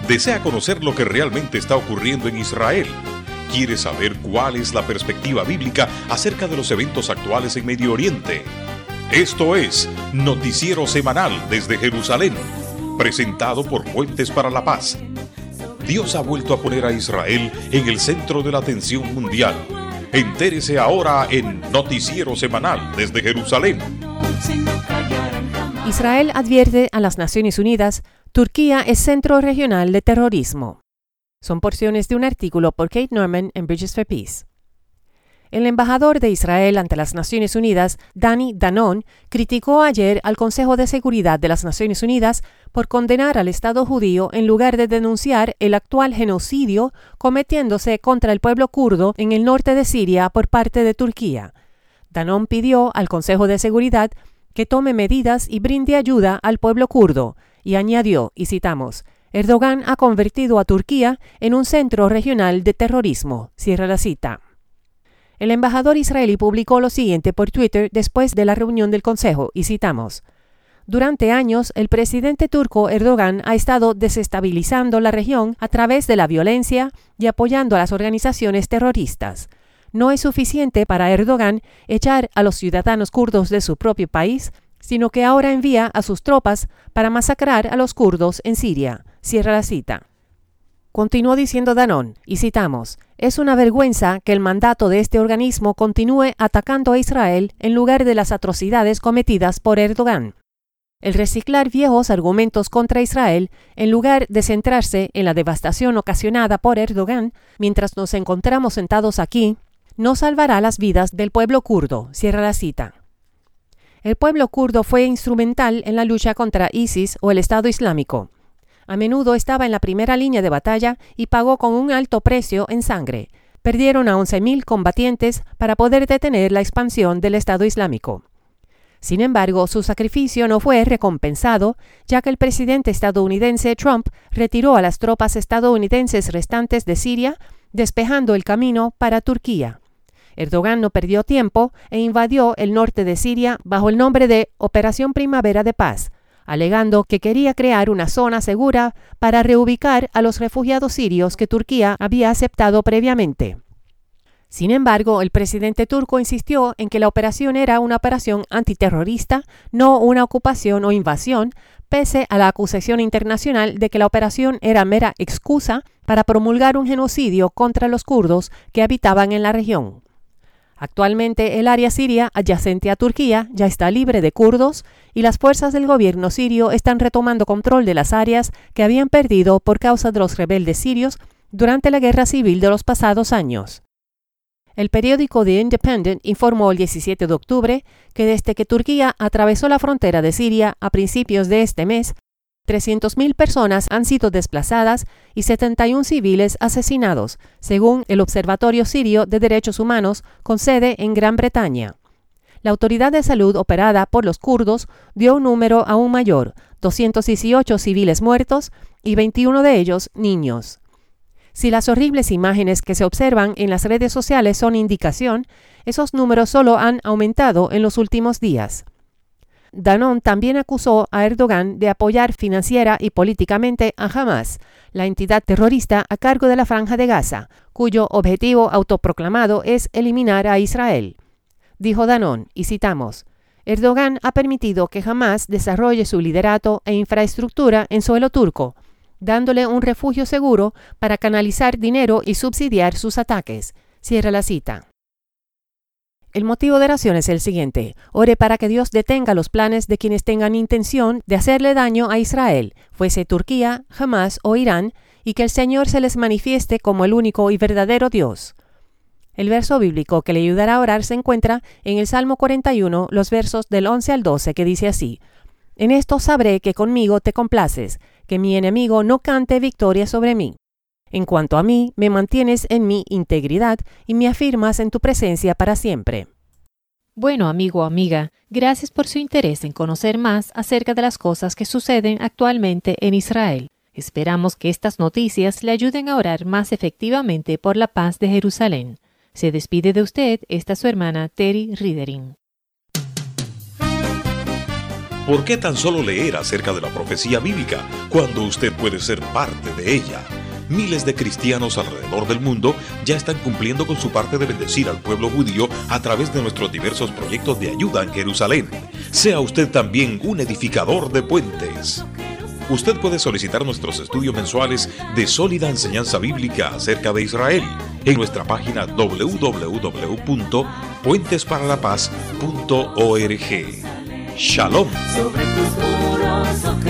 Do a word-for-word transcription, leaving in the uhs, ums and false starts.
¿Desea conocer lo que realmente está ocurriendo en Israel? ¿Quiere saber cuál es la perspectiva bíblica acerca de los eventos actuales en Medio Oriente? Esto es Noticiero Semanal desde Jerusalén, presentado por Puentes para la Paz. Dios ha vuelto a poner a Israel en el centro de la atención mundial. Entérese ahora en Noticiero Semanal desde Jerusalén. Israel advierte a las Naciones Unidas: Turquía es centro regional de terrorismo. Son porciones de un artículo por Kate Norman en Bridges for Peace. El embajador de Israel ante las Naciones Unidas, Dani Danon, criticó ayer al Consejo de Seguridad de las Naciones Unidas por condenar al Estado judío en lugar de denunciar el actual genocidio cometiéndose contra el pueblo kurdo en el norte de Siria por parte de Turquía. Danon pidió al Consejo de Seguridad que tome medidas y brinde ayuda al pueblo kurdo, y añadió, y citamos, Erdogan ha convertido a Turquía en un centro regional de terrorismo. Cierra la cita. El embajador israelí publicó lo siguiente por Twitter después de la reunión del Consejo, y citamos, Durante años, el presidente turco Erdogan ha estado desestabilizando la región a través de la violencia y apoyando a las organizaciones terroristas. No es suficiente para Erdogan echar a los ciudadanos kurdos de su propio país, sino que ahora envía a sus tropas para masacrar a los kurdos en Siria. Cierra la cita. Continuó diciendo Danon, y citamos, es una vergüenza que el mandato de este organismo continúe atacando a Israel en lugar de las atrocidades cometidas por Erdogan. El reciclar viejos argumentos contra Israel, en lugar de centrarse en la devastación ocasionada por Erdogan, mientras nos encontramos sentados aquí, no salvará las vidas del pueblo kurdo. Cierra la cita. El pueblo kurdo fue instrumental en la lucha contra ISIS o el Estado Islámico. A menudo estaba en la primera línea de batalla y pagó con un alto precio en sangre. Perdieron a once mil combatientes para poder detener la expansión del Estado Islámico. Sin embargo, su sacrificio no fue recompensado, ya que el presidente estadounidense Trump retiró a las tropas estadounidenses restantes de Siria, despejando el camino para Turquía. Erdogan no perdió tiempo e invadió el norte de Siria bajo el nombre de Operación Primavera de Paz, alegando que quería crear una zona segura para reubicar a los refugiados sirios que Turquía había aceptado previamente. Sin embargo, el presidente turco insistió en que la operación era una operación antiterrorista, no una ocupación o invasión, pese a la acusación internacional de que la operación era mera excusa para promulgar un genocidio contra los kurdos que habitaban en la región. Actualmente, el área siria adyacente a Turquía ya está libre de kurdos y las fuerzas del gobierno sirio están retomando control de las áreas que habían perdido por causa de los rebeldes sirios durante la guerra civil de los pasados años. El periódico The Independent informó el diecisiete de octubre que desde que Turquía atravesó la frontera de Siria a principios de este mes, trescientas mil personas han sido desplazadas y setenta y uno civiles asesinados, según el Observatorio Sirio de Derechos Humanos con sede en Gran Bretaña. La autoridad de salud operada por los kurdos dio un número aún mayor, doscientos dieciocho civiles muertos y veintiuno de ellos niños. Si las horribles imágenes que se observan en las redes sociales son indicación, esos números solo han aumentado en los últimos días. Danon también acusó a Erdogan de apoyar financiera y políticamente a Hamas, la entidad terrorista a cargo de la Franja de Gaza, cuyo objetivo autoproclamado es eliminar a Israel. Dijo Danon, y citamos, Erdogan ha permitido que Hamas desarrolle su liderato e infraestructura en suelo turco, dándole un refugio seguro para canalizar dinero y subsidiar sus ataques. Cierra la cita. El motivo de oración es el siguiente. Ore para que Dios detenga los planes de quienes tengan intención de hacerle daño a Israel, fuese Turquía, Hamas o Irán, y que el Señor se les manifieste como el único y verdadero Dios. El verso bíblico que le ayudará a orar se encuentra en el Salmo cuarenta y uno, los versos del once al doce, que dice así, En esto sabré que conmigo te complaces, que mi enemigo no cante victoria sobre mí. En cuanto a mí, me mantienes en mi integridad y me afirmas en tu presencia para siempre. Bueno, amigo o amiga, gracias por su interés en conocer más acerca de las cosas que suceden actualmente en Israel. Esperamos que estas noticias le ayuden a orar más efectivamente por la paz de Jerusalén. Se despide de usted esta su hermana Terry Riedering. ¿Por qué tan solo leer acerca de la profecía bíblica cuando usted puede ser parte de ella? Miles de cristianos alrededor del mundo ya están cumpliendo con su parte de bendecir al pueblo judío a través de nuestros diversos proyectos de ayuda en Jerusalén. Sea usted también un edificador de puentes. Usted puede solicitar nuestros estudios mensuales de sólida enseñanza bíblica acerca de Israel en nuestra página doble u doble u doble u punto puentes para la paz punto org. Shalom. Sobre tus muros, oh